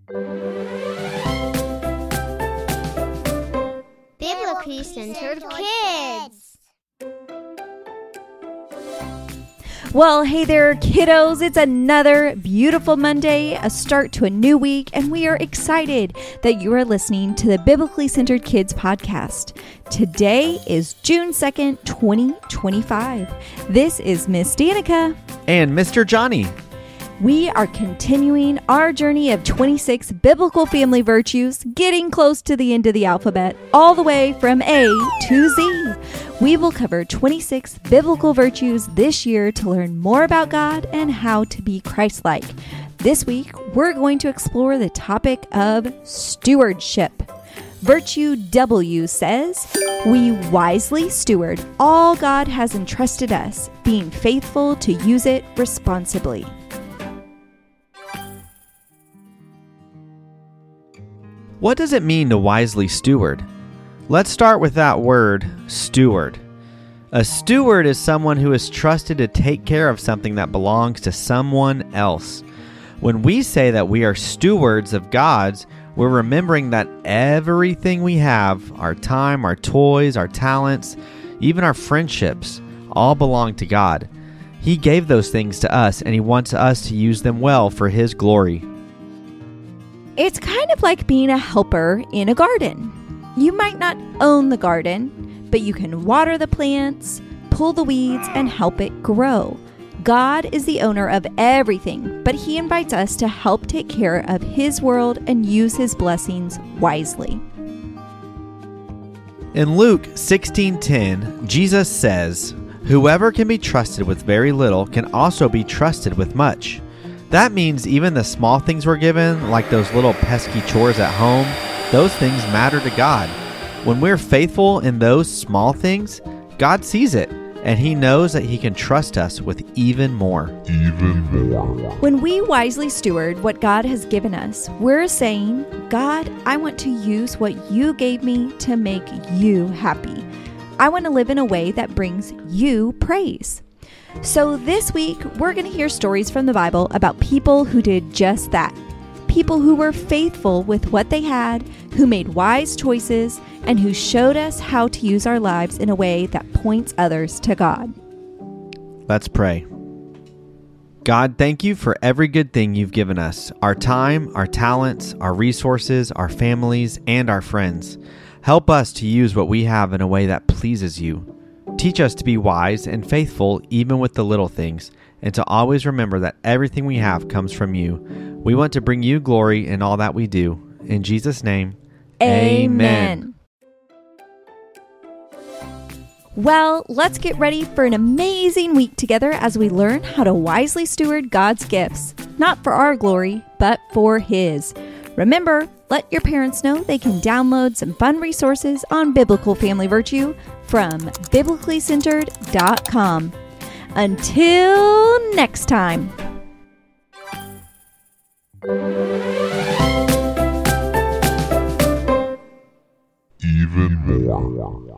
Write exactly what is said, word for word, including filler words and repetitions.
Biblically Centered Kids. Well, hey there, kiddos. It's another beautiful Monday, a start to a new week, and we are excited that you are listening to the Biblically Centered Kids podcast. Today is June second, twenty twenty-five. This is Miss Danica. And Mister Johnny. We are continuing our journey of twenty-six biblical family virtues, getting close to the end of the alphabet, all the way from A to Z. We will cover twenty-six biblical virtues this year to learn more about God and how to be Christ-like. This week, we're going to explore the topic of stewardship. Virtue W says, we wisely steward all God has entrusted us, being faithful to use it responsibly. What does it mean to wisely steward? Let's start with that word, steward. A steward is someone who is trusted to take care of something that belongs to someone else. When we say that we are stewards of God's, we're remembering that everything we have, our time, our toys, our talents, even our friendships, all belong to God. He gave those things to us, and He wants us to use them well for His glory. It's kind of like being a helper in a garden. You might not own the garden, but you can water the plants, pull the weeds, and help it grow. God is the owner of everything, but He invites us to help take care of His world and use His blessings wisely. In Luke sixteen ten, Jesus says, "Whoever can be trusted with very little can also be trusted with much." That means even the small things we're given, like those little pesky chores at home, those things matter to God. When we're faithful in those small things, God sees it, and He knows that He can trust us with even more. Even more. When we wisely steward what God has given us, we're saying, God, I want to use what you gave me to make you happy. I want to live in a way that brings you praise. So this week, we're going to hear stories from the Bible about people who did just that. People who were faithful with what they had, who made wise choices, and who showed us how to use our lives in a way that points others to God. Let's pray. God, thank you for every good thing you've given us, our time, our talents, our resources, our families, and our friends. Help us to use what we have in a way that pleases you. Teach us to be wise and faithful even with the little things, and to always remember that everything we have comes from you. We want to bring you glory in all that we do. In Jesus' name, Amen. Well, let's get ready for an amazing week together as we learn how to wisely steward God's gifts, not for our glory, but for His. Remember, let your parents know they can download some fun resources on biblical family virtue from biblically centered dot com. Until next time. Even more.